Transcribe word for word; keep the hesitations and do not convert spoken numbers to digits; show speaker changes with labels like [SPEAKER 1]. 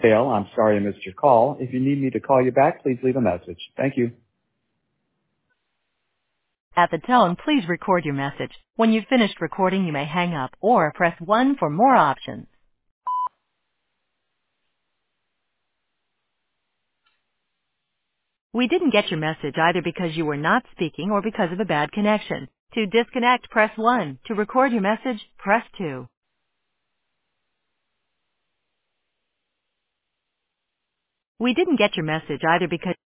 [SPEAKER 1] Dale, I'm sorry I missed your call. If you need me to call you back, please leave a message. Thank you.
[SPEAKER 2] At the tone, please record your message. When you've finished recording, you may hang up or press one for more options. We didn't get your message either because you were not speaking or because of a bad connection. To disconnect, press one. To record your message, press two. We didn't get your message either because